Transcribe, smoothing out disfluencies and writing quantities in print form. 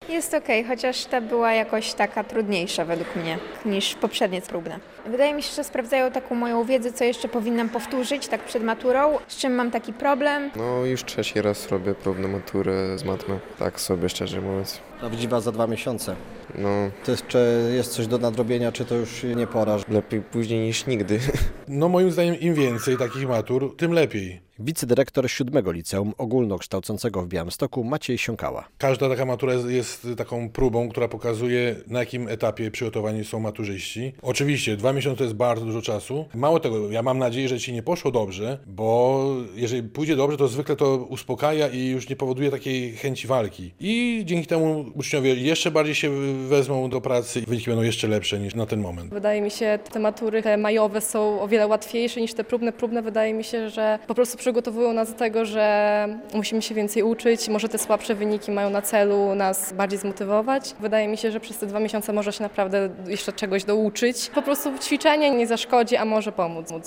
Jest okej, chociaż ta była jakoś taka trudniejsza według mnie niż poprzednie próbne. Wydaje mi się, że sprawdzają taką moją wiedzę, co jeszcze powinnam powtórzyć tak przed maturą, z czym mam taki problem. No już trzeci raz robię próbną maturę z matmy, tak sobie szczerze mówiąc. Prawdziwa za 2 miesiące. No To jest, czy jest coś do nadrobienia, czy to już nie pora? lepiej później niż nigdy. No moim zdaniem im więcej takich matur, tym lepiej. Wicedyrektor 7 Liceum Ogólnokształcącego w Białymstoku Maciej Siąkała. Każda taka matura jest taką próbą, która pokazuje, na jakim etapie przygotowani są maturzyści. Oczywiście 2 miesiące to jest bardzo dużo czasu. Mało tego, ja mam nadzieję, że Ci nie poszło dobrze, bo jeżeli pójdzie dobrze, to zwykle to uspokaja i już nie powoduje takiej chęci walki. I dzięki temu uczniowie jeszcze bardziej się wezmą do pracy i wyniki będą jeszcze lepsze niż na ten moment. Wydaje mi się, te matury te majowe są o wiele łatwiejsze niż te próbne. Próbne wydaje mi się, że po prostu przygotowują nas do tego, że musimy się więcej uczyć. Może te słabsze wyniki mają na celu nas bardziej zmotywować. Wydaje mi się, że przez te 2 miesiące można się naprawdę jeszcze czegoś douczyć. Po prostu ćwiczenie nie zaszkodzi, a może pomóc.